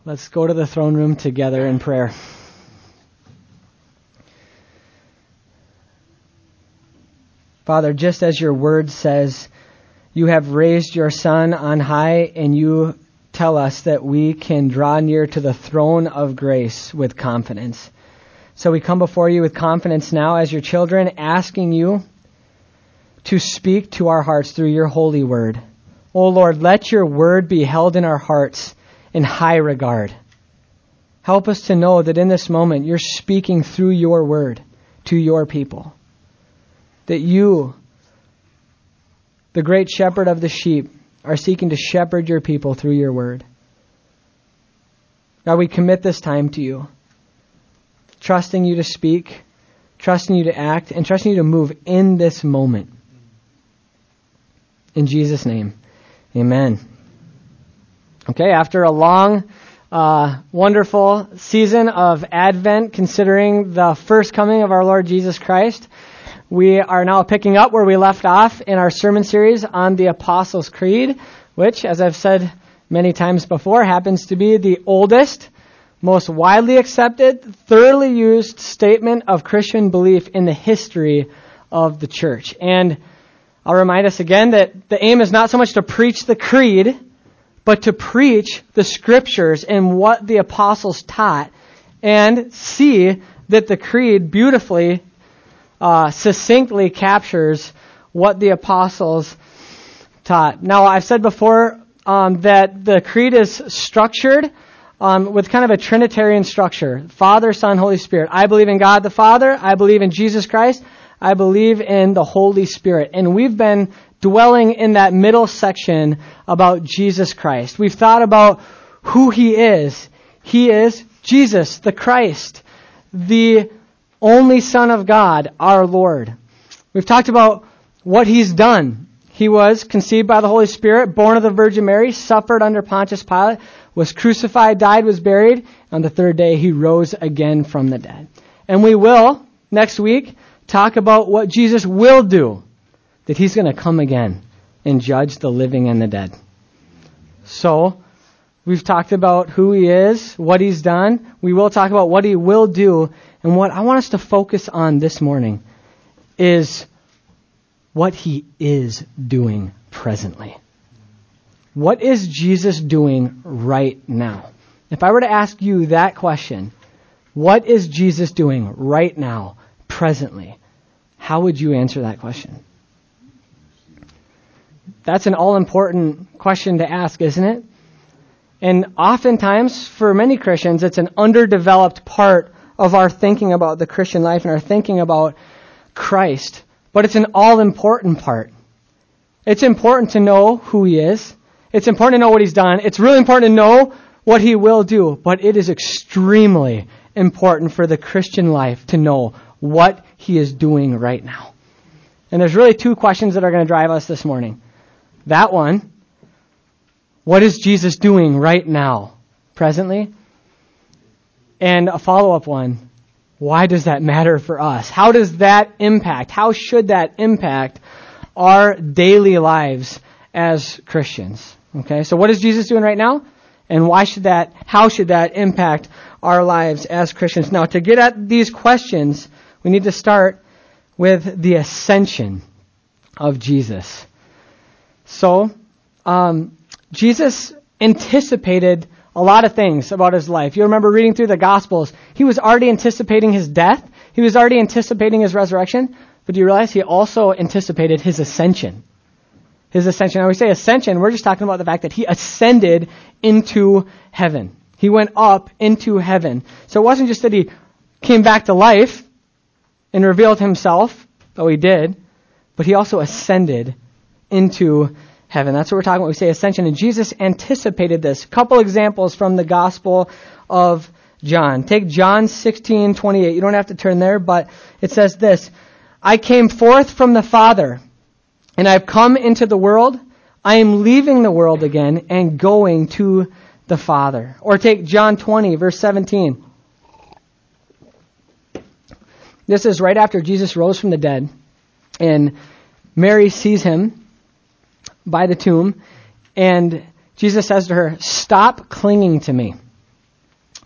Let's go to the throne room together in prayer. Father, just as your word says, you have raised your Son on high, and you tell us that we can draw near to the throne of grace with confidence. So we come before you with confidence now as your children, asking you to speak to our hearts through your holy word. Oh Lord, let your word be held in our hearts in high regard. Help us to know that in this moment you're speaking through your word to your people. That you, the great shepherd of the sheep, are seeking to shepherd your people through your word. God, we commit this time to you, trusting you to speak, trusting you to act, and trusting you to move in this moment. In Jesus' name, amen. Okay, after a long, wonderful season of Advent, considering the first coming of our Lord Jesus Christ, we are now picking up where we left off in our sermon series on the Apostles' Creed, which, as I've said many times before, happens to be the oldest, most widely accepted, thoroughly used statement of Christian belief in the history of the church. And I'll remind us again that the aim is not so much to preach the creed, but to preach the scriptures and what the apostles taught, and see that the creed beautifully, succinctly captures what the apostles taught. Now, I've said before that the creed is structured with kind of a Trinitarian structure. Father, Son, Holy Spirit. I believe in God the Father. I believe in Jesus Christ. I believe in the Holy Spirit. And we've been dwelling in that middle section about Jesus Christ. We've thought about who he is. He is Jesus, the Christ, the only Son of God, our Lord. We've talked about what he's done. He was conceived by the Holy Spirit, born of the Virgin Mary, suffered under Pontius Pilate, was crucified, died, was buried. On the third day, he rose again from the dead. And we will, next week, talk about what Jesus will do, that he's going to come again and judge the living and the dead. So, we've talked about who he is, what he's done. We will talk about what he will do. And what I want us to focus on this morning is what he is doing presently. What is Jesus doing right now? If I were to ask you that question, what is Jesus doing right now, presently? How would you answer that question? That's an all-important question to ask, isn't it? And oftentimes, for many Christians, it's an underdeveloped part of our thinking about the Christian life and our thinking about Christ. But it's an all-important part. It's important to know who he is. It's important to know what he's done. It's really important to know what he will do. But it is extremely important for the Christian life to know what he is doing right now. And there's really two questions that are going to drive us this morning. That one, what is Jesus doing right now, presently? And a follow-up one, why does that matter for us? How does that impact, how should that impact our daily lives as Christians? Okay, so what is Jesus doing right now? And how should that impact our lives as Christians? Now, to get at these questions, we need to start with the ascension of Jesus. So, Jesus anticipated a lot of things about his life. You remember reading through the Gospels. He was already anticipating his death. He was already anticipating his resurrection. But do you realize he also anticipated his ascension? His ascension. Now we say ascension, we're just talking about the fact that he ascended into heaven. He went up into heaven. So it wasn't just that he came back to life and revealed himself, though he did, but he also ascended into heaven. That's what we're talking about when we say ascension. And Jesus anticipated this. A couple examples from the Gospel of John. Take John 16:28. You don't have to turn there, but it says this: I came forth from the Father, and I've come into the world. I am leaving the world again and going to the Father. Or take John 20, verse 17. This is right after Jesus rose from the dead, and Mary sees him by the tomb, and Jesus says to her, "Stop clinging to me.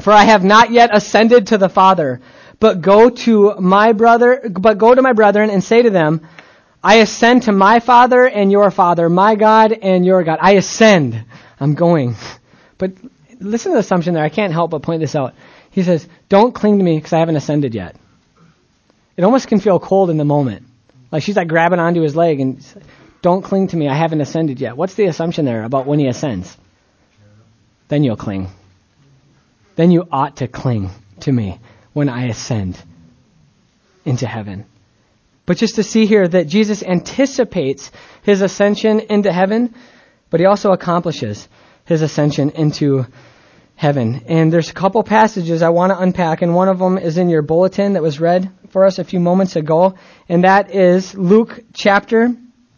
For I have not yet ascended to the Father, but go to my brethren and say to them, I ascend to my Father and your Father, my God and your God. I ascend. I'm going. But listen to the assumption there. I can't help but point this out. He says, don't cling to me because I haven't ascended yet. It almost can feel cold in the moment. Like she's like grabbing onto his leg and don't cling to me. I haven't ascended yet. What's the assumption there about when he ascends? Then you'll cling. Then you ought to cling to me when I ascend into heaven. But just to see here that Jesus anticipates his ascension into heaven, but he also accomplishes his ascension into heaven. And there's a couple passages I want to unpack, and one of them is in your bulletin that was read for us a few moments ago, and that is Luke chapter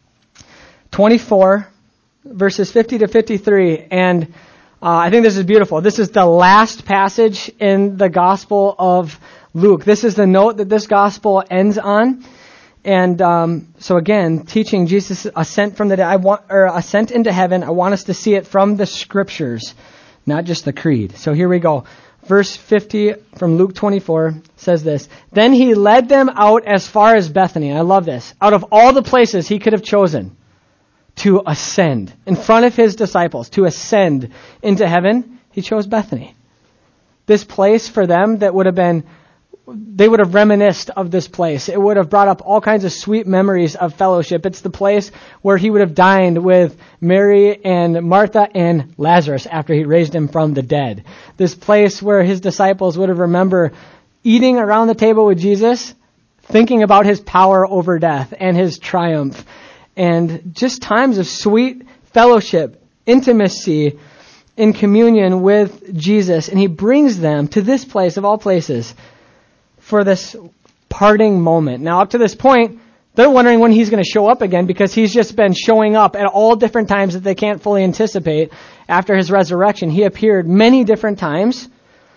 24, verses 50 to 53. And I think this is beautiful. This is the last passage in the Gospel of Luke. This is the note that this Gospel ends on. And so again, teaching Jesus' ascent from the dead, ascent into heaven. I want us to see it from the Scriptures, not just the creed. So here we go. Verse 50 from Luke 24 says this: Then he led them out as far as Bethany. I love this. Out of all the places he could have chosen to ascend in front of his disciples, to ascend into heaven, he chose Bethany. This place for them that would have been, they would have reminisced of this place. It would have brought up all kinds of sweet memories of fellowship. It's the place where he would have dined with Mary and Martha and Lazarus after he raised him from the dead. This place where his disciples would have remembered eating around the table with Jesus, thinking about his power over death and his triumph. And just times of sweet fellowship, intimacy, in communion with Jesus. And he brings them to this place of all places for this parting moment. Now, up to this point, they're wondering when he's going to show up again because he's just been showing up at all different times that they can't fully anticipate after his resurrection. He appeared many different times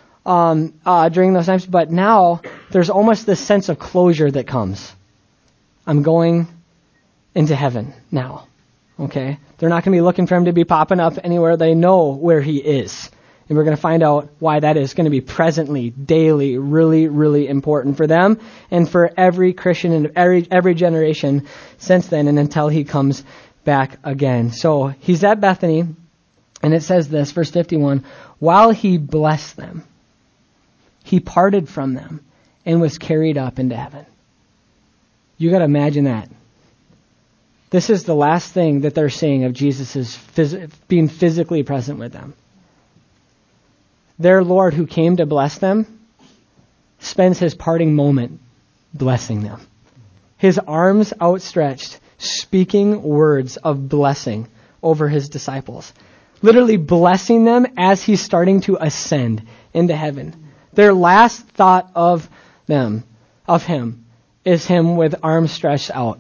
during those times, but now there's almost this sense of closure that comes. I'm going into heaven now. Okay? They're not going to be looking for him to be popping up anywhere. They know where he is. And we're going to find out why that is going to be presently, daily, really, really important for them and for every Christian in every generation since then and until he comes back again. So he's at Bethany, and it says this, verse 51, while he blessed them, he parted from them and was carried up into heaven. You got to imagine that. This is the last thing that they're seeing of Jesus' being physically present with them. Their Lord who came to bless them spends his parting moment blessing them. His arms outstretched, speaking words of blessing over his disciples. Literally blessing them as he's starting to ascend into heaven. Their last thought of him, is him with arms stretched out.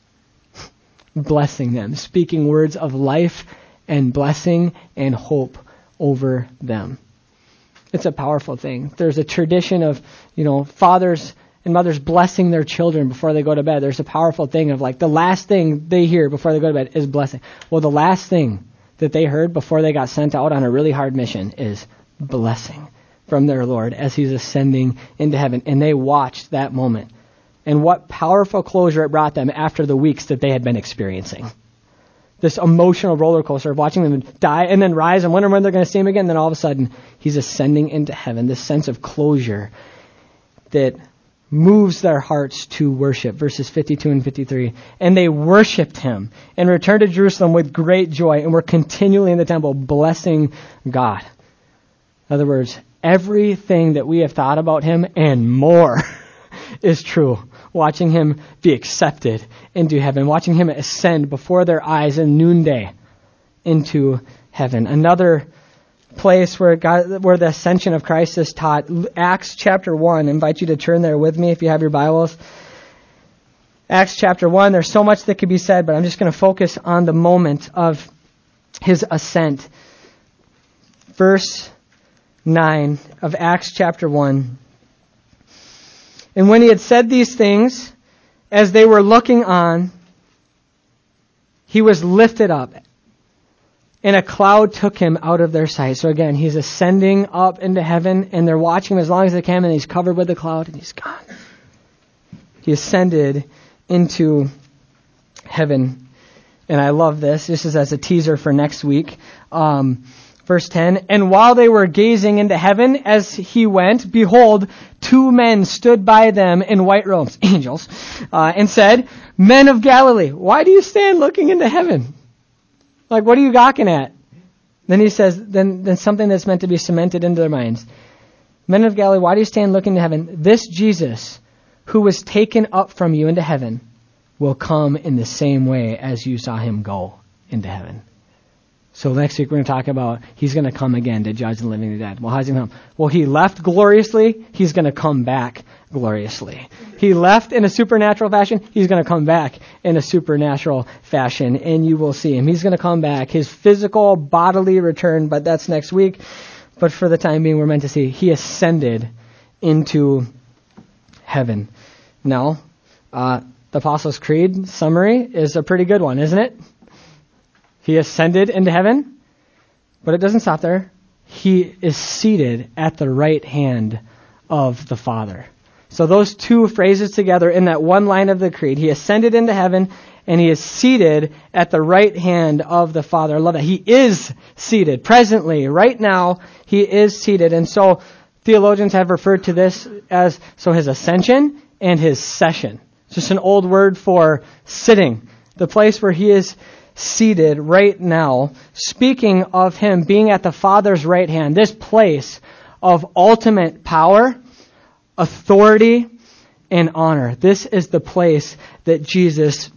Blessing them, speaking words of life and blessing and hope over them. It's a powerful thing. There's a tradition of, fathers and mothers blessing their children before they go to bed. There's a powerful thing of like the last thing they hear before they go to bed is blessing. Well, the last thing that they heard before they got sent out on a really hard mission is blessing from their Lord as he's ascending into heaven. And they watched that moment. And what powerful closure it brought them after the weeks that they had been experiencing. This emotional roller coaster of watching them die and then rise and wondering when they're going to see him again. Then all of a sudden, he's ascending into heaven. This sense of closure that moves their hearts to worship. Verses 52 and 53. And they worshipped him and returned to Jerusalem with great joy and were continually in the temple blessing God. In other words, everything that we have thought about him and more is true. Watching him be accepted into heaven, watching him ascend before their eyes in noonday into heaven. Another place where the ascension of Christ is taught, Acts chapter 1. I invite you to turn there with me if you have your Bibles. Acts chapter 1, there's so much that could be said, but I'm just going to focus on the moment of his ascent. Verse 9 of Acts chapter 1. And when he had said these things, as they were looking on, he was lifted up, and a cloud took him out of their sight. So again, he's ascending up into heaven, and they're watching him as long as they can, and he's covered with the cloud, and he's gone. He ascended into heaven. And I love this. This is as a teaser for next week. Verse 10, and while they were gazing into heaven as he went, behold, two men stood by them in white robes, angels, and said, Men of Galilee, why do you stand looking into heaven? Like, what are you gawking at? Then he says, then something that's meant to be cemented into their minds. Men of Galilee, why do you stand looking into heaven? This Jesus, who was taken up from you into heaven, will come in the same way as you saw him go into heaven. So next week we're going to talk about he's going to come again to judge the living and the dead. Well, how's he going to come? Well, he left gloriously. He's going to come back gloriously. He left in a supernatural fashion. He's going to come back in a supernatural fashion, and you will see him. He's going to come back. His physical, bodily return, but that's next week. But for the time being, we're meant to see he ascended into heaven. Now, the Apostles' Creed summary is a pretty good one, isn't it? He ascended into heaven, but it doesn't stop there. He is seated at the right hand of the Father. So those two phrases together in that one line of the Creed, he ascended into heaven and he is seated at the right hand of the Father. I love that. He is seated presently, right now, he is seated. And so theologians have referred to this as his ascension and his session. It's just an old word for sitting, the place where he is seated right now, speaking of him being at the Father's right hand, this place of ultimate power, authority, and honor. This is the place that Jesus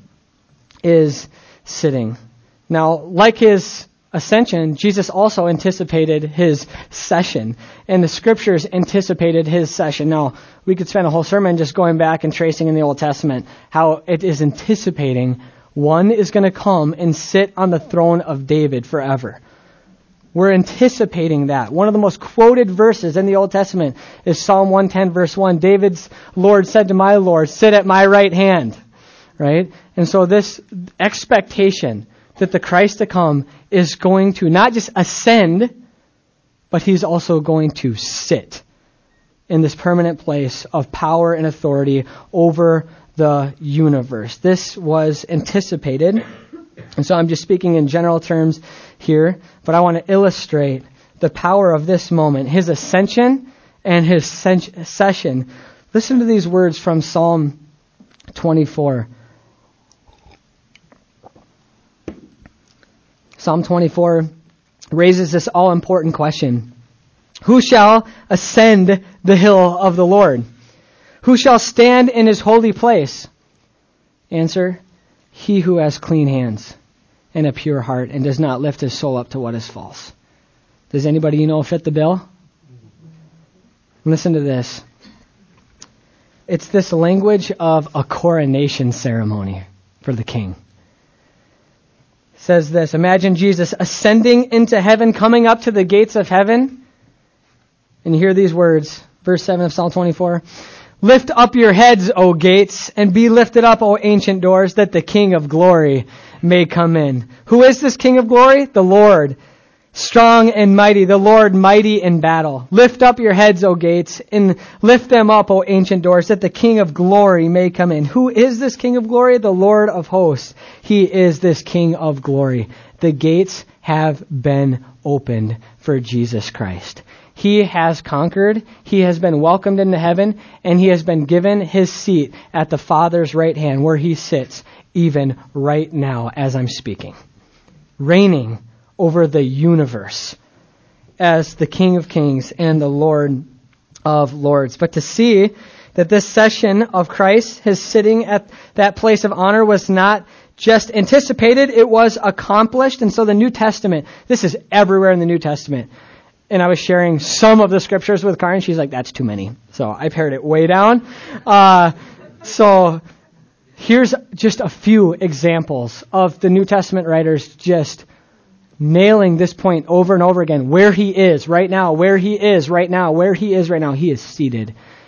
is sitting. Now, like his ascension, Jesus also anticipated his session, and the scriptures anticipated his session. Now, we could spend a whole sermon just going back and tracing in the Old Testament how it is anticipating one is going to come and sit on the throne of David forever. We're anticipating that. One of the most quoted verses in the Old Testament is Psalm 110, verse 1. David's Lord said to my Lord, sit at my right hand. Right? And so this expectation that the Christ to come is going to not just ascend, but he's also going to sit in this permanent place of power and authority over the universe. This was anticipated. And so I'm just speaking in general terms here, but I want to illustrate the power of this moment, his ascension and his session. Listen to these words from Psalm 24. Psalm 24 raises this all-important question. Who shall ascend the hill of the Lord? Who shall stand in his holy place? Answer, he who has clean hands and a pure heart and does not lift his soul up to what is false. Does anybody you know fit the bill? Listen to this. It's this language of a coronation ceremony for the king. It says this, imagine Jesus ascending into heaven, coming up to the gates of heaven. And you hear these words, verse 7 of Psalm 24. Lift up your heads, O gates, and be lifted up, O ancient doors, that the King of glory may come in. Who is this King of glory? The Lord, strong and mighty, the Lord mighty in battle. Lift up your heads, O gates, and lift them up, O ancient doors, that the King of glory may come in. Who is this King of glory? The Lord of hosts. He is this King of glory. The gates have been opened for Jesus Christ. He has conquered, he has been welcomed into heaven, and he has been given his seat at the Father's right hand where he sits even right now as I'm speaking, reigning over the universe as the King of Kings and the Lord of Lords. But to see that this session of Christ, his sitting at that place of honor, was not just anticipated, it was accomplished. And so the New Testament, this is everywhere in the New Testament. And I was sharing some of the scriptures with Karen. She's like, that's too many. So I pared it way down. So here's just a few examples of the New Testament writers just nailing this point over and over again. Where he is right now, where he is right now, where he is right now. He is seated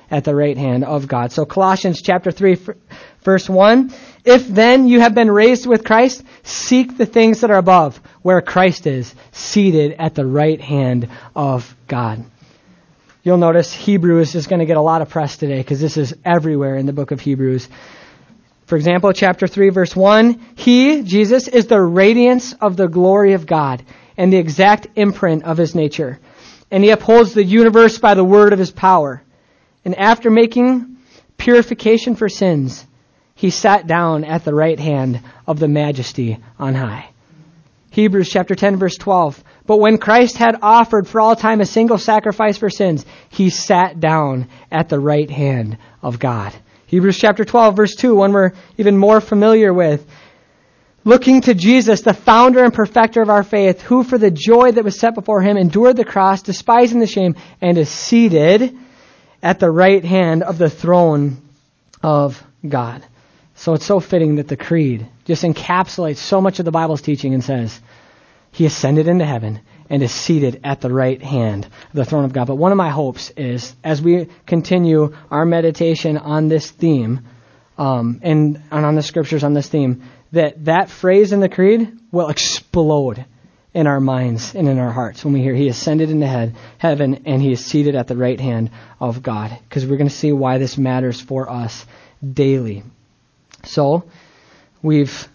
at the right hand of God. So Colossians chapter 3, verse 1, if then you have been raised with Christ, seek the things that are above, where Christ is, seated at the right hand of God. You'll notice Hebrews is going to get a lot of press today because this is everywhere in the book of Hebrews. For example, chapter 3, verse 1, He, Jesus, is the radiance of the glory of God and the exact imprint of His nature. And He upholds the universe by the word of His power. And after making purification for sins, He sat down at the right hand of the Majesty on high. Hebrews chapter 10, verse 12, but when Christ had offered for all time a single sacrifice for sins, He sat down at the right hand of God. Hebrews chapter 12, verse 2, one we're even more familiar with. Looking to Jesus, the founder and perfecter of our faith, who for the joy that was set before Him endured the cross, despising the shame, and is seated at the right hand of the throne of God. So it's so fitting that the Creed just encapsulates so much of the Bible's teaching and says, He ascended into heaven and is seated at the right hand of the throne of God. But one of my hopes is, as we continue our meditation on this theme, and on the scriptures on this theme, that phrase in the Creed will explode in our minds and in our hearts when we hear He ascended into heaven and He is seated at the right hand of God. Because we're going to see why this matters for us daily. So, we've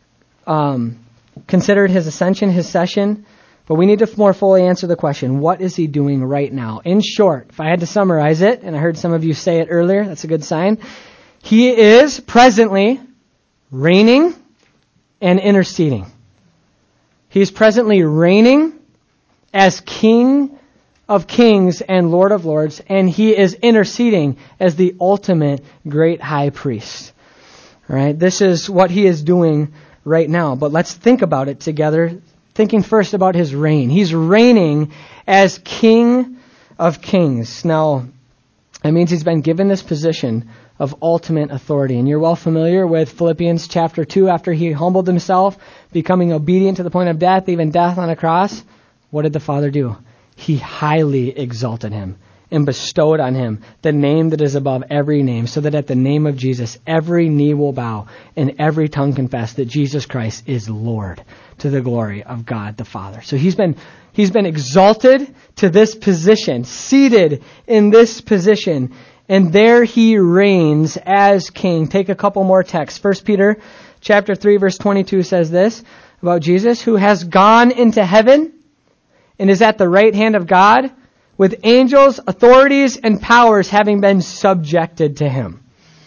considered His ascension, His session, but we need to more fully answer the question, what is He doing right now? In short, if I had to summarize it, and I heard some of you say it earlier, that's a good sign, He is presently reigning and interceding. He is presently reigning as King of kings and Lord of lords, and He is interceding as the ultimate great high priest. All right, this is what He is doing right now. But let's think about it together, thinking first about His reign. He's reigning as King of kings. Now, that means He's been given this position of ultimate authority. And you're well familiar with Philippians chapter 2, after He humbled Himself, becoming obedient to the point of death, even death on a cross. What did the Father do? He highly exalted Him and bestowed on Him the name that is above every name, so that at the name of Jesus, every knee will bow and every tongue confess that Jesus Christ is Lord, to the glory of God the Father. So He's been exalted to this position, seated in this position, and there He reigns as King. Take a couple more texts. 1 Peter chapter 3, verse 22 says this about Jesus, who has gone into heaven and is at the right hand of God, with angels, authorities, and powers having been subjected to Him.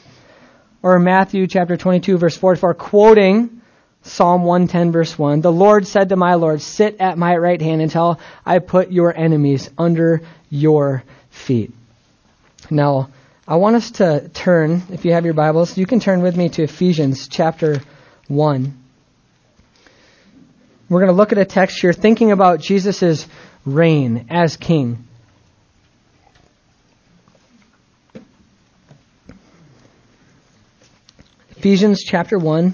Or Matthew chapter 22, verse 44, quoting Psalm 110, verse 1, the Lord said to my Lord, sit at my right hand until I put your enemies under your feet. Now, I want us to turn, if you have your Bibles, you can turn with me to Ephesians chapter 1. We're going to look at a text here thinking about Jesus' reign as King. Ephesians chapter 1.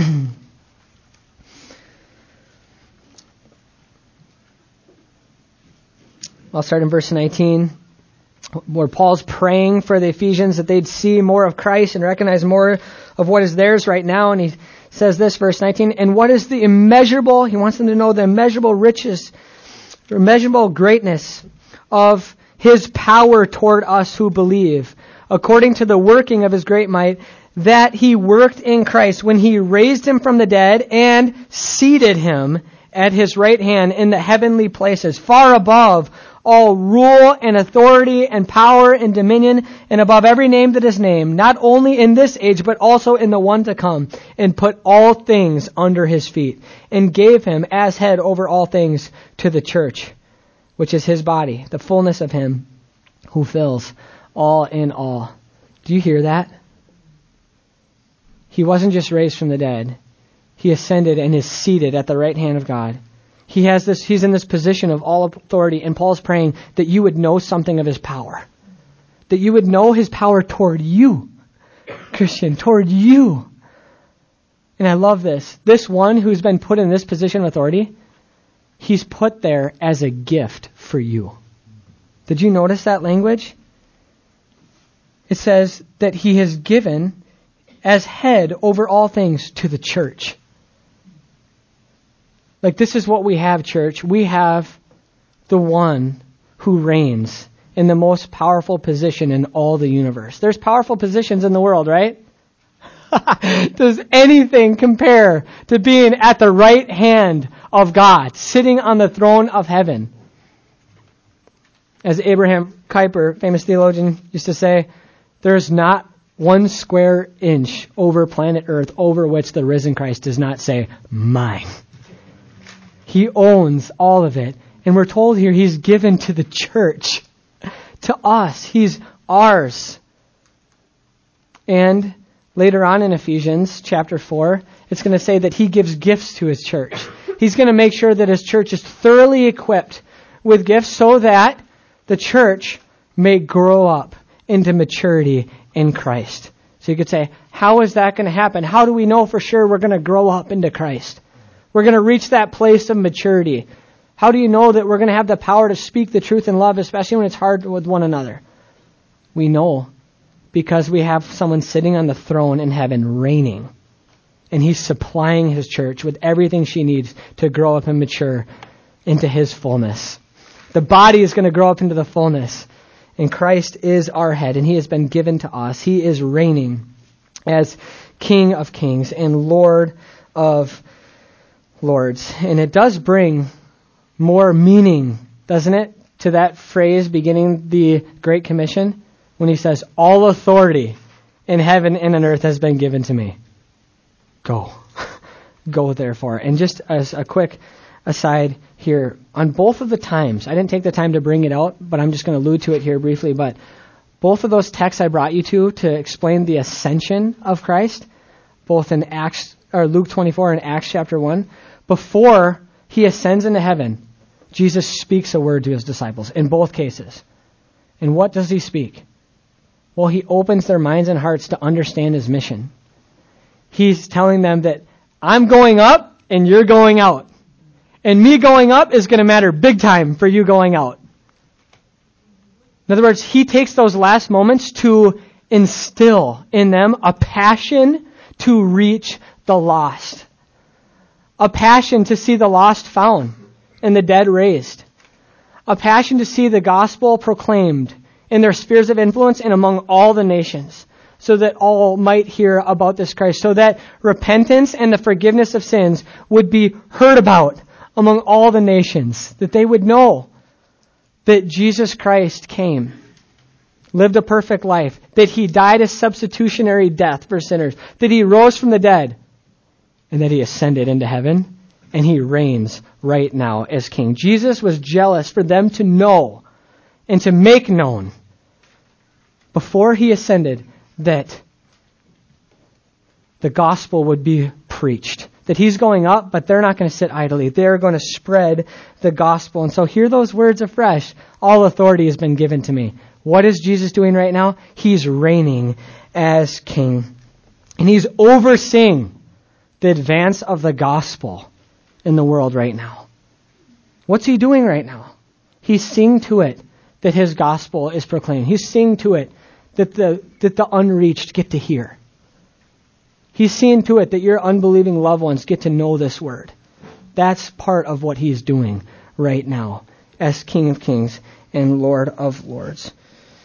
I'll start in verse 19, where Paul's praying for the Ephesians that they'd see more of Christ and recognize more of what is theirs right now. And he says this, verse 19, and what is the immeasurable, he wants them to know the immeasurable riches, the immeasurable greatness of His power toward us who believe, according to the working of His great might, that He worked in Christ when He raised Him from the dead and seated Him at His right hand in the heavenly places, far above all rule and authority and power and dominion, and above every name that is named, not only in this age, but also in the one to come, and put all things under His feet, and gave Him as head over all things to the church, which is His body, the fullness of Him who fills all in all. Do you hear that? He wasn't just raised from the dead. He ascended and is seated at the right hand of God. He's in this position of all authority, and Paul's praying that you would know something of His power. That you would know His power toward you, Christian, toward you. And I love this. This one who's been put in this position of authority, He's put there as a gift for you. Did you notice that language? it says that he has given as head over all things to the church. Like, this is what we have, church. We have the one who reigns in the most powerful position in all the universe. There's powerful positions in the world, right? Does anything compare to being at the right hand of God, sitting on the throne of heaven? As Abraham Kuyper, famous theologian, used to say, there's not 1 square inch over planet Earth over which the risen Christ does not say, mine. He owns all of it. And we're told here he's given to the church, to us. He's ours. And later on in Ephesians chapter 4, it's going to say that he gives gifts to his church. He's going to make sure that his church is thoroughly equipped with gifts so that the church may grow up into maturity in Christ. So you could say, how is that going to happen? How do we know for sure we're going to grow up into Christ? We're going to reach that place of maturity. How do you know that we're going to have the power to speak the truth in love, especially when it's hard with one another? We know because we have someone sitting on the throne in heaven reigning. And he's supplying his church with everything she needs to grow up and mature into his fullness. The body is going to grow up into the fullness. And Christ is our head, and he has been given to us. He is reigning as King of kings and Lord of lords. And it does bring more meaning, doesn't it, to that phrase beginning the Great Commission when he says, all authority in heaven and on earth has been given to me. Go. Go therefore. And just as a quick aside here, on both of the times, I didn't take the time to bring it out, but I'm just going to allude to it here briefly, but both of those texts I brought you to explain the ascension of Christ, both in Luke 24 and Acts chapter 1, before he ascends into heaven, Jesus speaks a word to his disciples in both cases. And what does he speak? Well, he opens their minds and hearts to understand his mission. He's telling them that I'm going up and you're going out. And me going up is going to matter big time for you going out. In other words, he takes those last moments to instill in them a passion to reach the lost. A passion to see the lost found and the dead raised. A passion to see the gospel proclaimed in their spheres of influence and among all the nations, so that all might hear about this Christ, so that repentance and the forgiveness of sins would be heard about among all the nations, that they would know that Jesus Christ came, lived a perfect life, that he died a substitutionary death for sinners, that he rose from the dead, and that he ascended into heaven, and he reigns right now as king. Jesus was jealous for them to know and to make known before he ascended that the gospel would be preached. That he's going up, but they're not going to sit idly. They're going to spread the gospel. And so hear those words afresh. All authority has been given to me. What is Jesus doing right now? He's reigning as king. And he's overseeing the advance of the gospel in the world right now. What's he doing right now? He's seeing to it that his gospel is proclaimed. He's seeing to it that the unreached get to hear. He's seeing to it that your unbelieving loved ones get to know this word. That's part of what he's doing right now as King of Kings and Lord of Lords.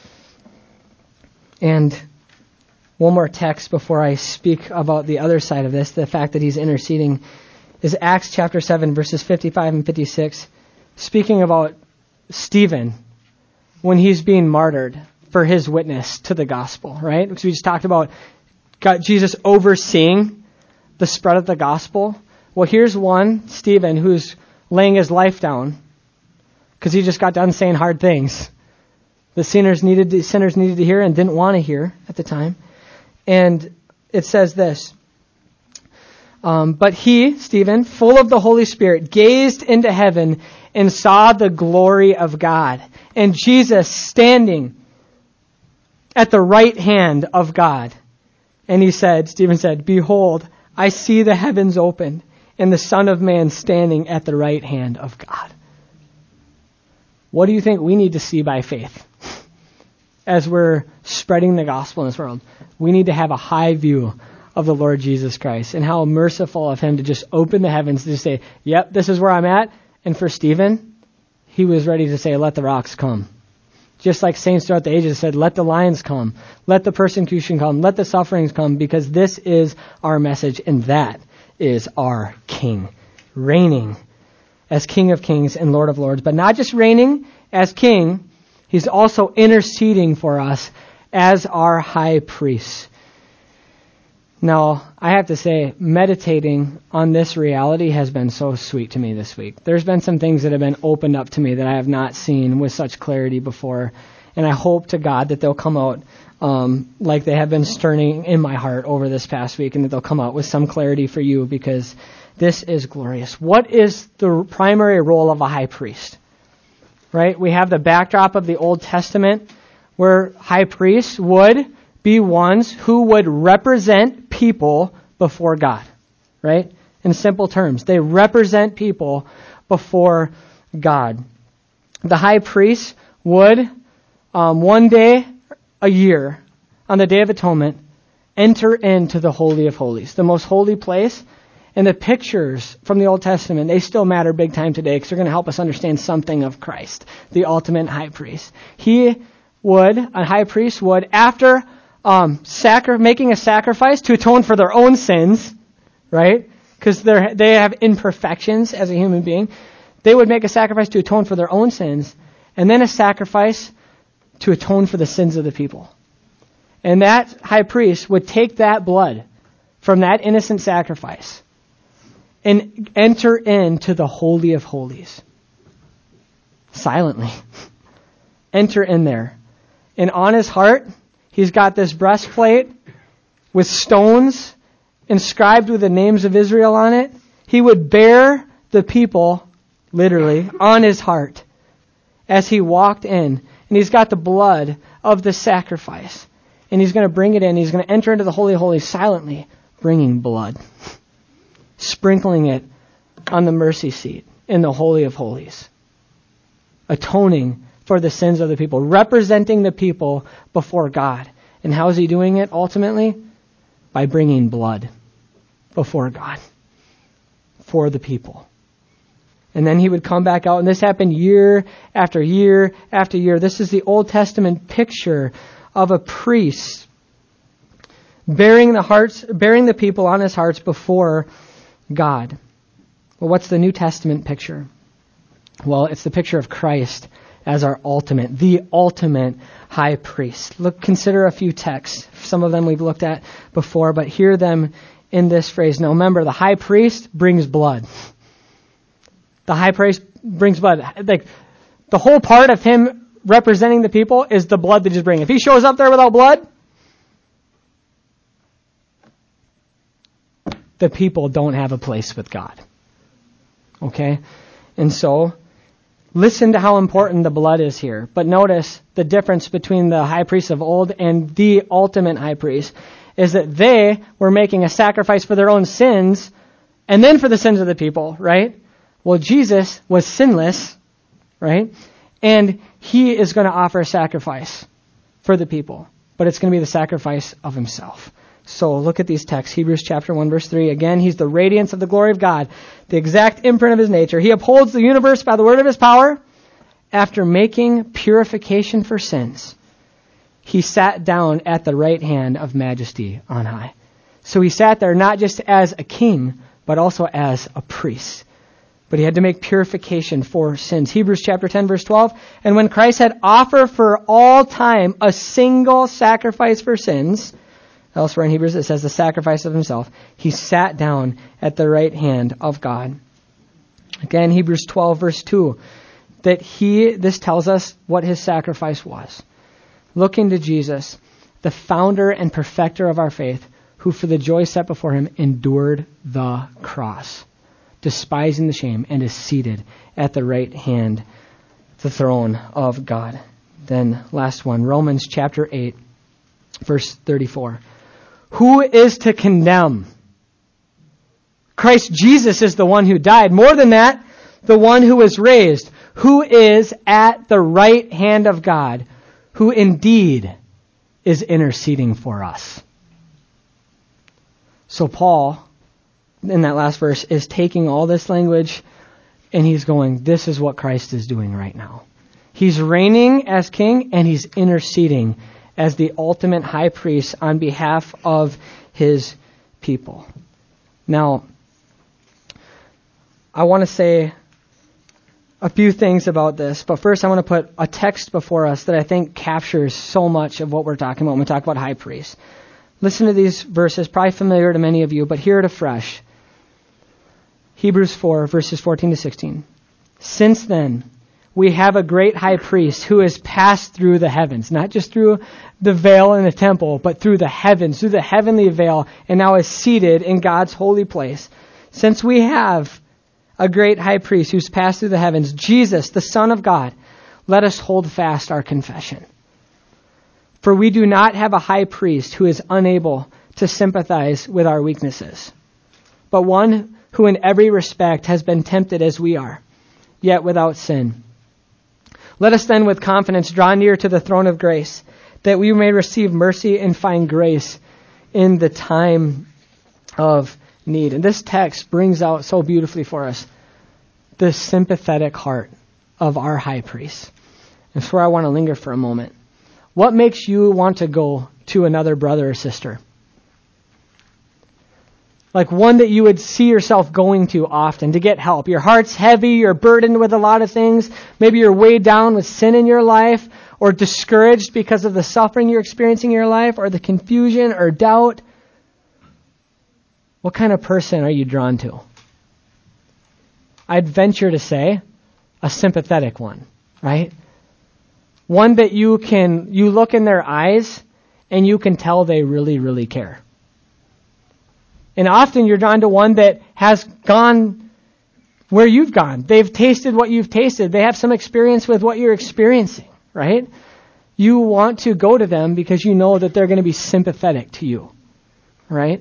And one more text before I speak about the other side of this, the fact that he's interceding, is Acts chapter 7, verses 55 and 56, speaking about Stephen when he's being martyred for his witness to the gospel, right? Because we just talked about Jesus overseeing the spread of the gospel. Well, here's one, Stephen, who's laying his life down because he just got done saying hard things. The sinners needed to hear and didn't want to hear at the time. And it says this, but he, Stephen, full of the Holy Spirit, gazed into heaven and saw the glory of God, and Jesus standing at the right hand of God. And Stephen said, behold, I see the heavens opened and the Son of Man standing at the right hand of God. What do you think we need to see by faith? as we're spreading the gospel in this world, we need to have a high view of the Lord Jesus Christ and how merciful of him to just open the heavens to say, yep, this is where I'm at. And for Stephen, he was ready to say, let the rocks come. Just like saints throughout the ages said, let the lions come, let the persecution come, let the sufferings come, because this is our message, and that is our King, reigning as King of Kings and Lord of Lords. But not just reigning as King, he's also interceding for us as our high priest. Now, I have to say, meditating on this reality has been so sweet to me this week. There's been some things that have been opened up to me that I have not seen with such clarity before. And I hope to God that they'll come out like they have been stirring in my heart over this past week, and that they'll come out with some clarity for you, because this is glorious. What is the primary role of a high priest? Right? We have the backdrop of the Old Testament where high priests would be ones who would represent people before God, right? In simple terms, they represent people before God. The high priest would, one day a year, on the Day of Atonement, enter into the Holy of Holies, the most holy place. And the pictures from the Old Testament, they still matter big time today, because they're going to help us understand something of Christ, the ultimate high priest. A high priest would, after making a sacrifice to atone for their own sins, right? Because they have imperfections as a human being. They would make a sacrifice to atone for their own sins, and then a sacrifice to atone for the sins of the people. And that high priest would take that blood from that innocent sacrifice and enter into the Holy of Holies. Silently. Enter in there. And on his heart, he's got this breastplate with stones inscribed with the names of Israel on it. He would bear the people, literally, on his heart as he walked in. And he's got the blood of the sacrifice. And he's going to bring it in. He's going to enter into the Holy of Holies silently, bringing blood, sprinkling it on the mercy seat in the Holy of Holies, atoning for the sins of the people, representing the people before God. And how is he doing it ultimately? By bringing blood before God for the people. And then he would come back out, and this happened year after year after year. This is the Old Testament picture of a priest bearing the people on his hearts before God. Well, what's the New Testament picture? Well, it's the picture of Christ as the ultimate high priest. Consider a few texts. Some of them we've looked at before, but hear them in this phrase. Now remember, the high priest brings blood. The high priest brings blood. Like, the whole part of him representing the people is the blood that he's bringing. If he shows up there without blood, the people don't have a place with God. Okay? And so, listen to how important the blood is here. But notice the difference between the high priests of old and the ultimate high priest is that they were making a sacrifice for their own sins and then for the sins of the people, right? Well, Jesus was sinless, right? And he is going to offer a sacrifice for the people, but it's going to be the sacrifice of himself. So look at these texts. Hebrews chapter 1, verse 3. Again, he's the radiance of the glory of God, the exact imprint of his nature. He upholds the universe by the word of his power. After making purification for sins, he sat down at the right hand of majesty on high. So he sat there not just as a king, but also as a priest. But he had to make purification for sins. Hebrews chapter 10, verse 12. And when Christ had offered for all time a single sacrifice for sins, elsewhere in Hebrews it says the sacrifice of himself, he sat down at the right hand of God. Again, Hebrews 12, verse 2, this tells us what his sacrifice was. Looking to Jesus, the founder and perfecter of our faith, who for the joy set before him endured the cross, despising the shame, and is seated at the right hand, the throne of God. Then last one, Romans chapter 8, verse 34. Who is to condemn? Christ Jesus is the one who died. More than that, the one who was raised, who is at the right hand of God, who indeed is interceding for us. So Paul, in that last verse, is taking all this language and he's going, this is what Christ is doing right now. He's reigning as king and he's interceding as the ultimate high priest on behalf of his people. Now, I want to say a few things about this, but first I want to put a text before us that I think captures so much of what we're talking about when we talk about high priests. Listen to these verses, probably familiar to many of you, but hear it afresh. Hebrews 4, verses 14 to 16. Since then, we have a great high priest who has passed through the heavens, not just through the veil in the temple, but through the heavens, through the heavenly veil, and now is seated in God's holy place. Since we have a great high priest who's passed through the heavens, Jesus, the Son of God, let us hold fast our confession. For we do not have a high priest who is unable to sympathize with our weaknesses, but one who in every respect has been tempted as we are, yet without sin. Let us then with confidence draw near to the throne of grace, that we may receive mercy and find grace in the time of need. And this text brings out so beautifully for us the sympathetic heart of our high priest. That's where I want to linger for a moment. What makes you want to go to another brother or sister? Like one that you would see yourself going to often to get help. Your heart's heavy, you're burdened with a lot of things. Maybe you're weighed down with sin in your life, or discouraged because of the suffering you're experiencing in your life, or the confusion or doubt. What kind of person are you drawn to? I'd venture to say a sympathetic one, right? One that you look in their eyes and you can tell they really, really care. And often you're drawn to one that has gone where you've gone. They've tasted what you've tasted. They have some experience with what you're experiencing, right? You want to go to them because you know that they're going to be sympathetic to you, right?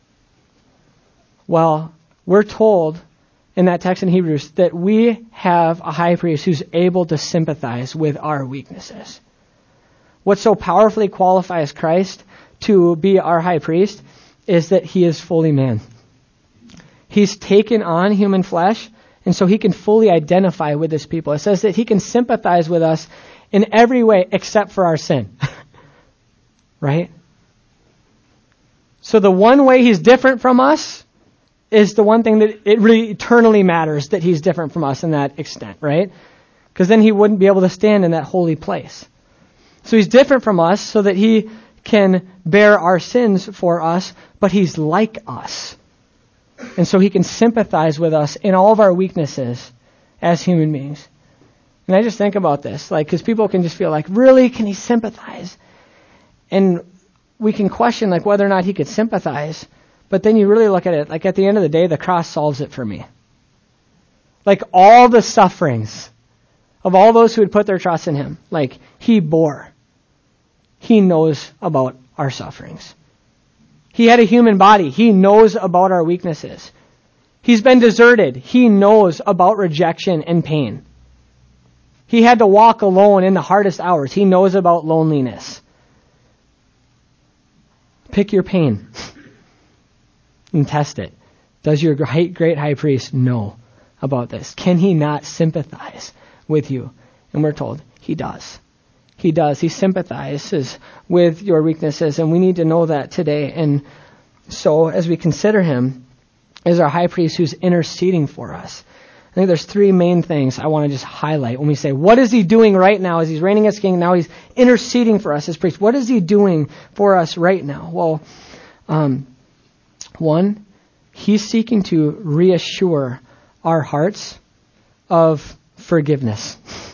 Well, we're told in that text in Hebrews that we have a high priest who's able to sympathize with our weaknesses. What so powerfully qualifies Christ to be our high priest is that he is fully man. He's taken on human flesh, and so he can fully identify with his people. It says that he can sympathize with us in every way except for our sin. Right? So the one way he's different from us is the one thing that it really eternally matters that he's different from us in that extent, right? Because then he wouldn't be able to stand in that holy place. So he's different from us so that he can bear our sins for us, but he's like us. And so he can sympathize with us in all of our weaknesses as human beings. And I just think about this, because people can just feel like, really, can he sympathize? And we can question, whether or not he could sympathize. But then you really look at it, at the end of the day, the cross solves it for me. All the sufferings of all those who would put their trust in him, he bore. He knows about our sufferings. He had a human body. He knows about our weaknesses. He's been deserted. He knows about rejection and pain. He had to walk alone in the hardest hours. He knows about loneliness. Pick your pain and test it. Does your great high priest know about this? Can he not sympathize with you? And we're told he does. He does. He sympathizes with your weaknesses, and we need to know that today. And so as we consider him as our high priest who's interceding for us, I think there's three main things I want to just highlight when we say, what is he doing right now as he's reigning as king? Now he's interceding for us as priest. What is he doing for us right now? Well, one, he's seeking to reassure our hearts of forgiveness.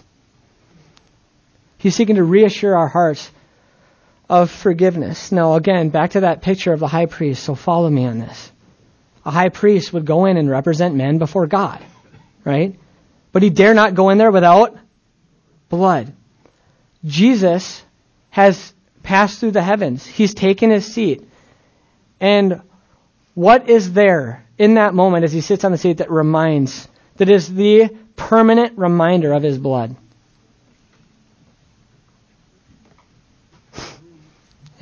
He's seeking to reassure our hearts of forgiveness. Now, again, back to that picture of the high priest, so follow me on this. A high priest would go in and represent men before God, right? But he dare not go in there without blood. Jesus has passed through the heavens. He's taken his seat. And what is there in that moment as he sits on the seat that is the permanent reminder of his blood?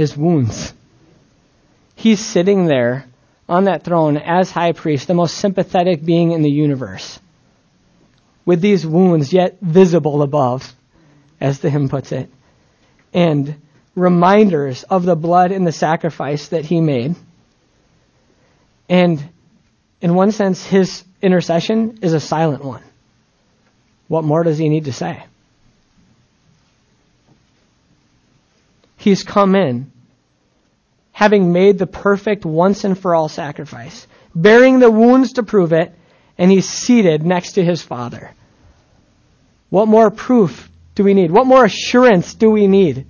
his wounds. He's sitting there on that throne as high priest, the most sympathetic being in the universe, with these wounds yet visible above, as the hymn puts it, and reminders of the blood and the sacrifice that he made. And in one sense, his intercession is a silent one. What more does he need to say? He's come in, having made the perfect once and for all sacrifice, bearing the wounds to prove it, and he's seated next to his Father. What more proof do we need? What more assurance do we need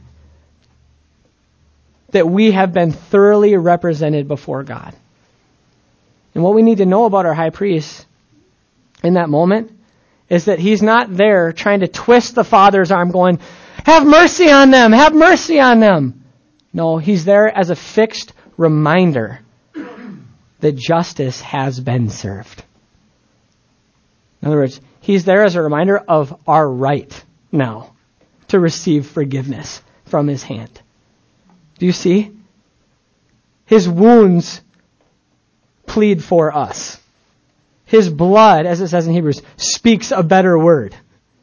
that we have been thoroughly represented before God? And what we need to know about our high priest in that moment is that he's not there trying to twist the Father's arm going, have mercy on them, have mercy on them. No, he's there as a fixed reminder that justice has been served. In other words, he's there as a reminder of our right now to receive forgiveness from his hand. Do you see? His wounds plead for us. His blood, as it says in Hebrews, speaks a better word.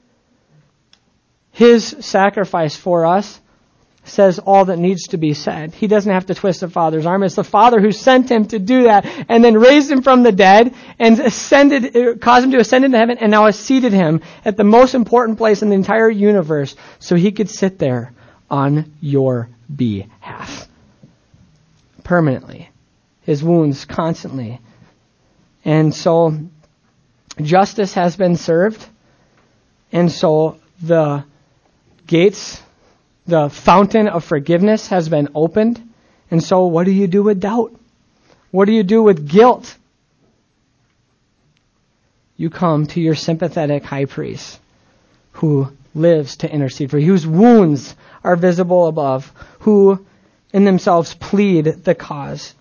His sacrifice for us says all that needs to be said. He doesn't have to twist the Father's arm. It's the Father who sent him to do that and then raised him from the dead and caused him to ascend into heaven and now has seated him at the most important place in the entire universe so he could sit there on your behalf. Permanently. His wounds constantly. And so justice has been served. And so the gates, the fountain of forgiveness has been opened. And so what do you do with doubt? What do you do with guilt? You come to your sympathetic high priest who lives to intercede for you, whose wounds are visible above, who in themselves plead the cause.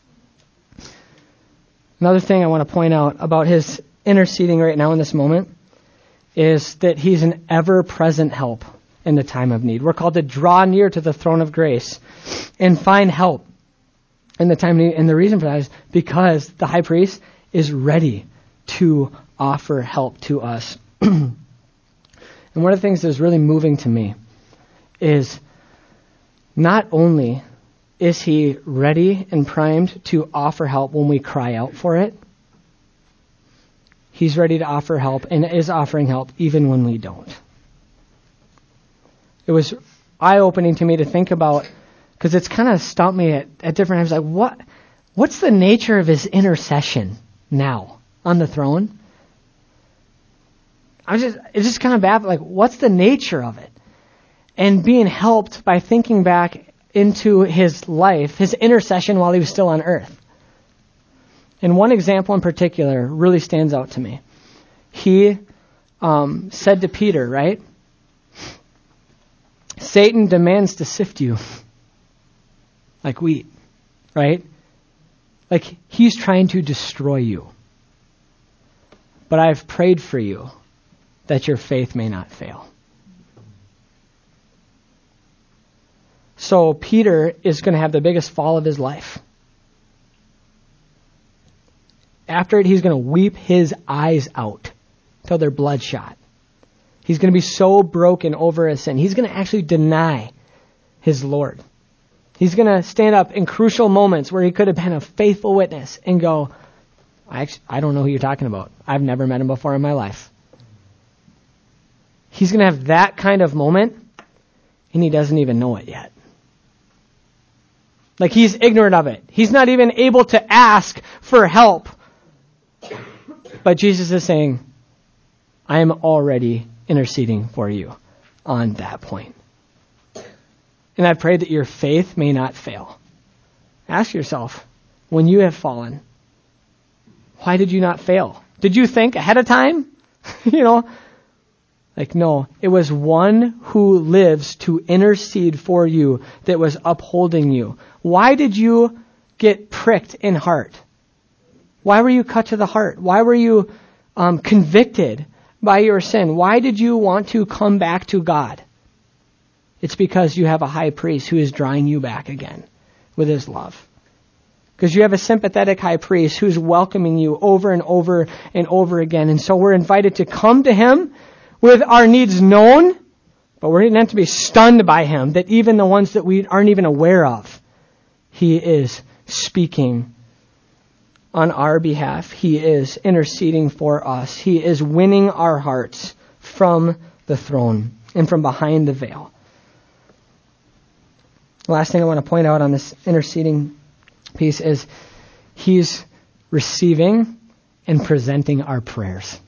Another thing I want to point out about his interceding right now in this moment is that he's an ever-present help in the time of need. We're called to draw near to the throne of grace and find help in the time of need. And the reason for that is because the high priest is ready to offer help to us. And one of the things that's really moving to me is not only is he ready and primed to offer help when we cry out for it, he's ready to offer help and is offering help even when we don't. It was eye-opening to me to think about, because it's kind of stumped me at different times, like what's the nature of his intercession now on the throne? It's just kind of baffled, like what's the nature of it? And being helped by thinking back into his life, his intercession while he was still on earth. And one example in particular really stands out to me. He said to Peter, right? Satan demands to sift you like wheat, right? Like he's trying to destroy you. But I've prayed for you that your faith may not fail. So Peter is going to have the biggest fall of his life. After it, he's going to weep his eyes out till they're bloodshot. He's going to be so broken over his sin. He's going to actually deny his Lord. He's going to stand up in crucial moments where he could have been a faithful witness and go, I don't know who you're talking about. I've never met him before in my life. He's going to have that kind of moment, and he doesn't even know it yet. Like he's ignorant of it. He's not even able to ask for help. But Jesus is saying, I am already interceding for you on that point. And I pray that your faith may not fail. Ask yourself, when you have fallen, why did you not fail? Did you think ahead of time? No, it was one who lives to intercede for you that was upholding you. Why did you get pricked in heart? Why were you cut to the heart? Why were you convicted by your sin? Why did you want to come back to God? It's because you have a high priest who is drawing you back again with his love. Because you have a sympathetic high priest who's welcoming you over and over and over again. And so we're invited to come to him with our needs known, but we're meant to be stunned by him, that even the ones that we aren't even aware of, he is speaking on our behalf. He is interceding for us. He is winning our hearts from the throne and from behind the veil. The last thing I want to point out on this interceding piece is he's receiving and presenting our prayers.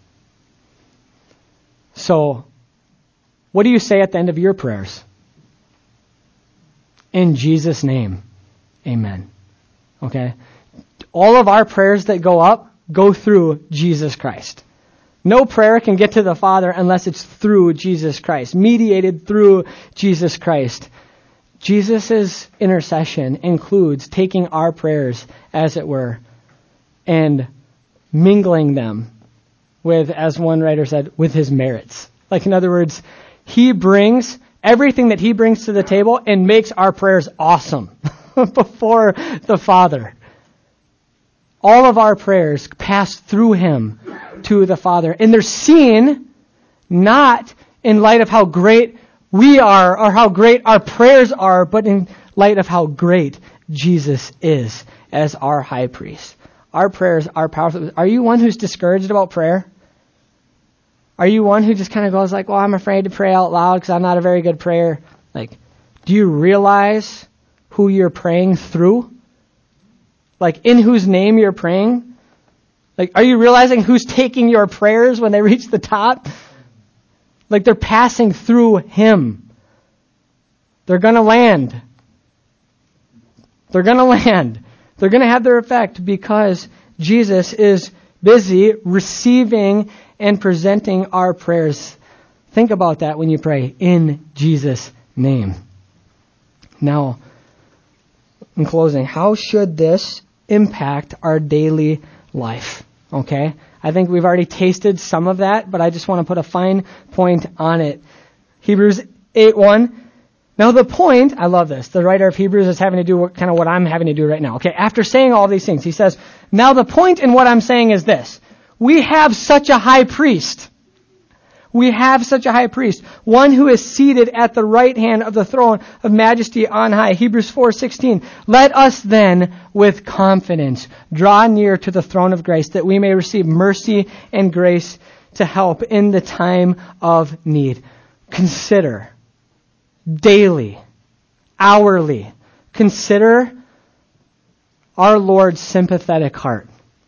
So, what do you say at the end of your prayers? In Jesus' name, amen. Okay? All of our prayers that go up go through Jesus Christ. No prayer can get to the Father unless it's through Jesus Christ, mediated through Jesus Christ. Jesus' intercession includes taking our prayers, as it were, and mingling them with, as one writer said, with his merits. Like, in other words, he brings everything that he brings to the table and makes our prayers awesome before the Father. All of our prayers pass through him to the Father. And they're seen not in light of how great we are or how great our prayers are, but in light of how great Jesus is as our high priest. Our prayers are powerful. Are you one who's discouraged about prayer? Are you one who just kind of goes like, well, I'm afraid to pray out loud because I'm not a very good prayer? Like, do you realize who you're praying through? Like, in whose name you're praying? Like, are you realizing who's taking your prayers when they reach the top? Like, they're passing through him. They're going to land. They're going to land. They're going to have their effect because Jesus is busy receiving and presenting our prayers. Think about that when you pray in Jesus' name. Now, in closing, how should this impact our daily life? Okay? I think we've already tasted some of that, but I just want to put a fine point on it. Hebrews 8:1. Now the point, I love this, the writer of Hebrews is having to do kind of what I'm having to do right now. Okay, after saying all these things, he says, now the point in what I'm saying is this. We have such a high priest. We have such a high priest, one who is seated at the right hand of the throne of majesty on high. Hebrews 4:16. Let us then with confidence draw near to the throne of grace that we may receive mercy and grace to help in the time of need. Consider daily, hourly, consider our Lord's sympathetic heart.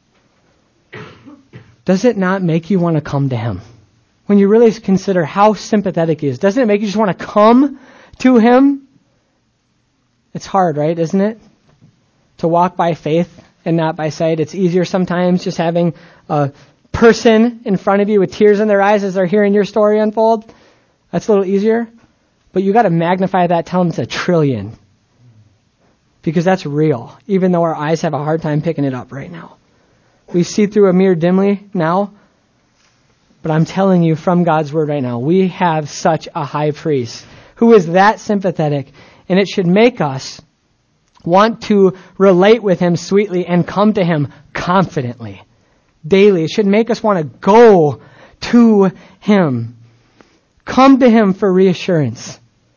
Does it not make you want to come to him? When you really consider how sympathetic he is, doesn't it make you just want to come to him? It's hard, right, isn't it? To walk by faith and not by sight. It's easier sometimes just having a person in front of you with tears in their eyes as they're hearing your story unfold. That's a little easier. But you got to magnify that, tell them it's 1 trillion. Because that's real, even though our eyes have a hard time picking it up right now. We see through a mirror dimly now. But I'm telling you from God's word right now, we have such a high priest who is that sympathetic, and it should make us want to relate with him sweetly and come to him confidently, daily. It should make us want to go to him. Come to him for reassurance.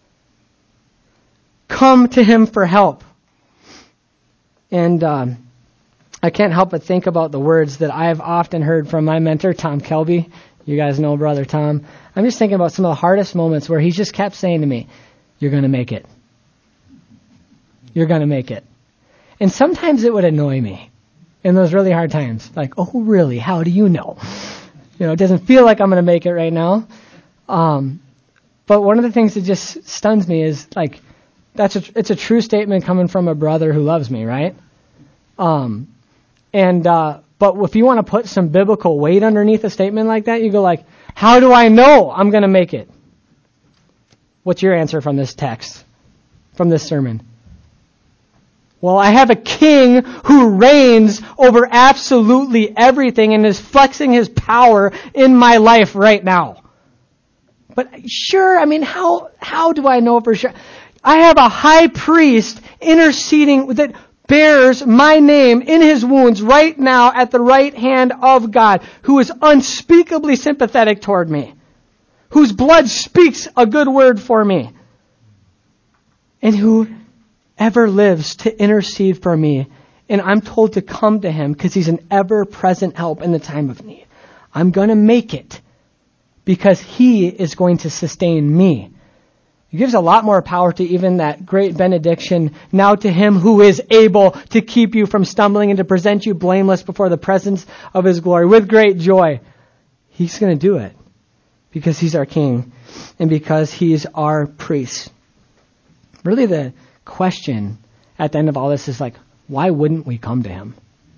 Come to him for help. And I can't help but think about the words that I've often heard from my mentor, Tom Kelby. You guys know Brother Tom. I'm just thinking about some of the hardest moments where he just kept saying to me, you're going to make it. You're going to make it. And sometimes it would annoy me in those really hard times. Like, oh, really? How do you know? You know, it doesn't feel like I'm going to make it right now. But one of the things that just stuns me is, like, it's a true statement coming from a brother who loves me, right? But if you want to put some biblical weight underneath a statement like that, you go like, how do I know I'm going to make it? What's your answer from this text, from this sermon? Well, I have a king who reigns over absolutely everything and is flexing his power in my life right now. But sure, how do I know for sure? I have a high priest interceding that bears my name in his wounds right now at the right hand of God, who is unspeakably sympathetic toward me, whose blood speaks a good word for me, and who ever lives to intercede for me. And I'm told to come to him because he's an ever-present help in the time of need. I'm going to make it because he is going to sustain me. It gives a lot more power to even that great benediction. Now to him who is able to keep you from stumbling and to present you blameless before the presence of his glory with great joy. He's going to do it because he's our king and because he's our priest. Really the question at the end of all this is like, why wouldn't we come to him?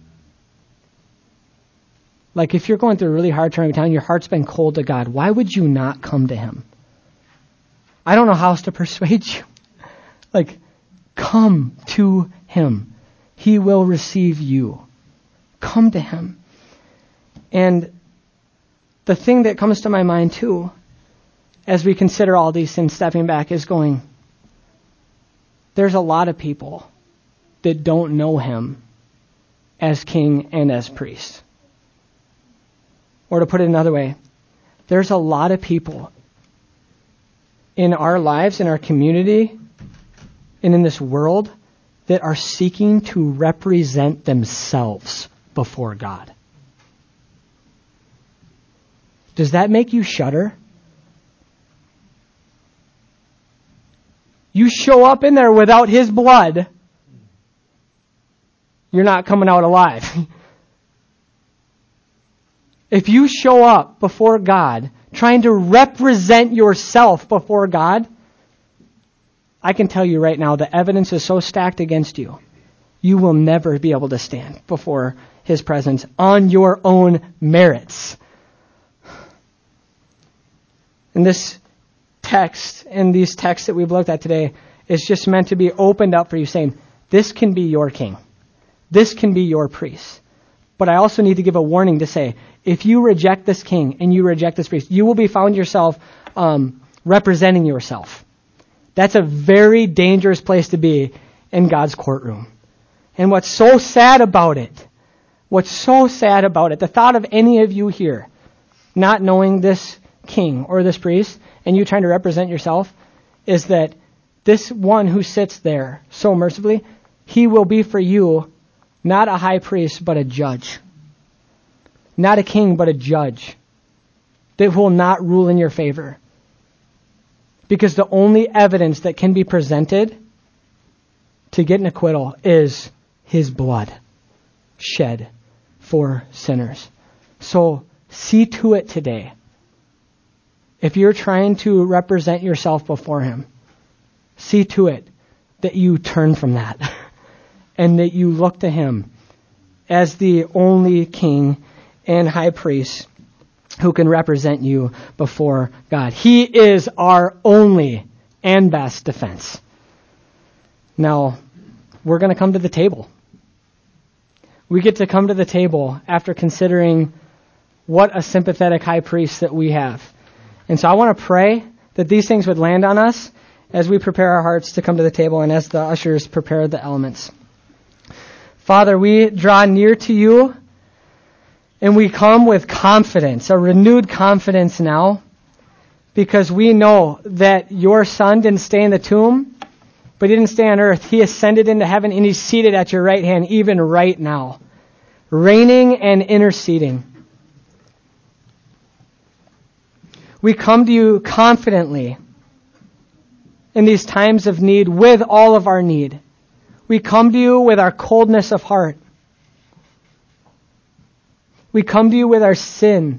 Like if you're going through a really hard time, your heart's been cold to God, why would you not come to him? I don't know how else to persuade you. Like, come to him. He will receive you. Come to him. And the thing that comes to my mind too, as we consider all these things, stepping back, is going, there's a lot of people that don't know him as king and as priest. Or to put it another way, there's a lot of people in our lives, in our community, and in this world that are seeking to represent themselves before God. Does that make you shudder? You show up in there without his blood, you're not coming out alive. If you show up before God trying to represent yourself before God, I can tell you right now, the evidence is so stacked against you, you will never be able to stand before his presence on your own merits. And this text, and these texts that we've looked at today, is just meant to be opened up for you, saying, this can be your king. This can be your priest. But I also need to give a warning to say, if you reject this king and you reject this priest, you will be found yourself representing yourself. That's a very dangerous place to be in God's courtroom. And what's so sad about it, the thought of any of you here not knowing this king or this priest and you trying to represent yourself, is that this one who sits there so mercifully, he will be for you not a high priest, but a judge. Not a king, but a judge that will not rule in your favor. Because the only evidence that can be presented to get an acquittal is his blood shed for sinners. So see to it today. If you're trying to represent yourself before him, see to it that you turn from that and that you look to him as the only king and high priest who can represent you before God. He is our only and best defense. Now, we're going to come to the table. We get to come to the table after considering what a sympathetic high priest that we have. And so I want to pray that these things would land on us as we prepare our hearts to come to the table and as the ushers prepare the elements. Father, we draw near to you and we come with confidence, a renewed confidence now, because we know that your son didn't stay in the tomb, but he didn't stay on earth. He ascended into heaven and he's seated at your right hand even right now, reigning and interceding. We come to you confidently in these times of need with all of our need. We come to you with our coldness of heart. We come to you with our sin.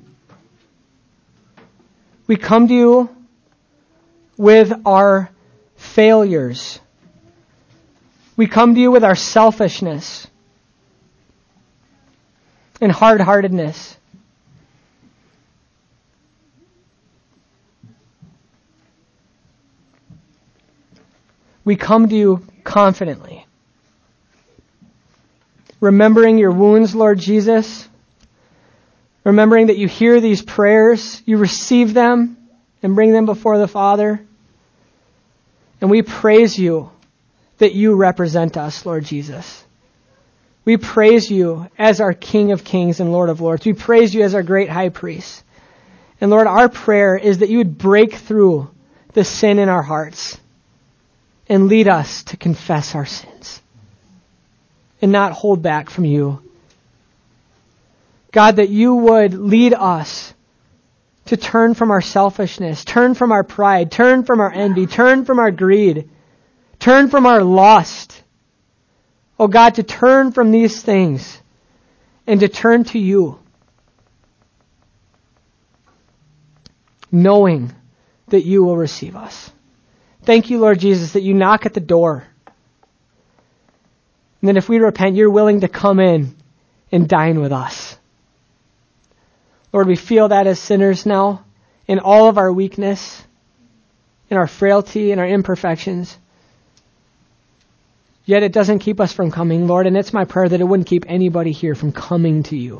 We come to you with our failures. We come to you with our selfishness and hard-heartedness. We come to you confidently, remembering your wounds, Lord Jesus, remembering that you hear these prayers, you receive them, and bring them before the Father. And we praise you that you represent us, Lord Jesus. We praise you as our King of Kings and Lord of Lords. We praise you as our great high priest. And Lord, our prayer is that you would break through the sin in our hearts and lead us to confess our sins and not hold back from you. God, that you would lead us to turn from our selfishness, turn from our pride, turn from our envy, turn from our greed, turn from our lust. Oh God, to turn from these things and to turn to you, knowing that you will receive us. Thank you, Lord Jesus, that you knock at the door. And then if we repent, you're willing to come in and dine with us. Lord, we feel that as sinners now, in all of our weakness, in our frailty, in our imperfections. Yet it doesn't keep us from coming, Lord, and it's my prayer that it wouldn't keep anybody here from coming to you.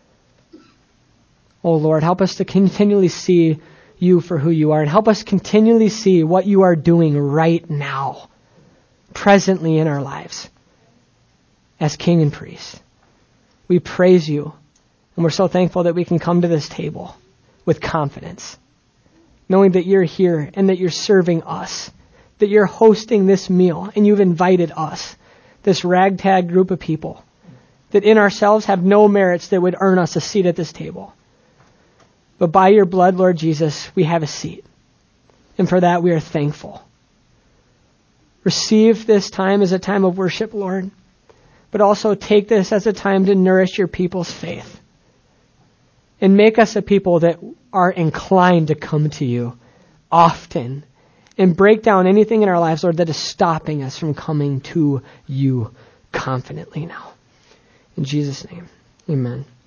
Oh, Lord, help us to continually see you for who you are, and help us continually see what you are doing right now, presently in our lives, as King and priest. We praise you. And we're so thankful that we can come to this table with confidence, knowing that you're here and that you're serving us, that you're hosting this meal and you've invited us, this ragtag group of people, that in ourselves have no merits that would earn us a seat at this table. But by your blood, Lord Jesus, we have a seat. And for that, we are thankful. Receive this time as a time of worship, Lord, but also take this as a time to nourish your people's faith. And make us a people that are inclined to come to you often and break down anything in our lives, Lord, that is stopping us from coming to you confidently now. In Jesus' name, amen.